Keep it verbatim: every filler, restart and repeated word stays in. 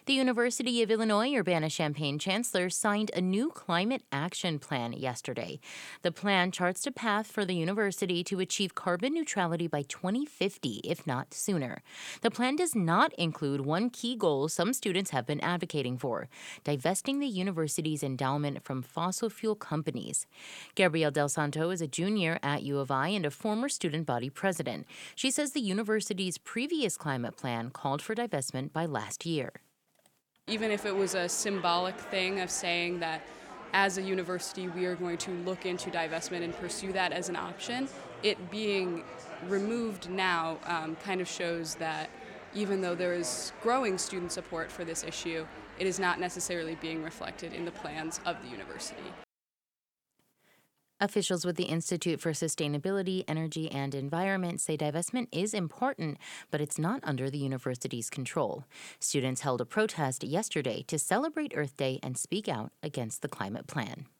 The University of Illinois Urbana-Champaign chancellor signed a new climate action plan yesterday. The plan charts a path for the university to achieve carbon neutrality by twenty fifty, if not sooner. The plan does not include one key goal some students have been advocating for: divesting the university's endowment from fossil fuel companies. Gabrielle Del Santo is a junior at U of I and a former student body president. She says the university's previous climate plan called for divestment by last year. Even if it was a symbolic thing of saying that as a university we are going to look into divestment and pursue that as an option, it being removed now um, kind of shows that even though there is growing student support for this issue, it is not necessarily being reflected in the plans of the university. Officials with the Institute for Sustainability, Energy, and Environment say divestment is important, but it's not under the university's control. Students held a protest yesterday to celebrate Earth Day and speak out against the climate plan.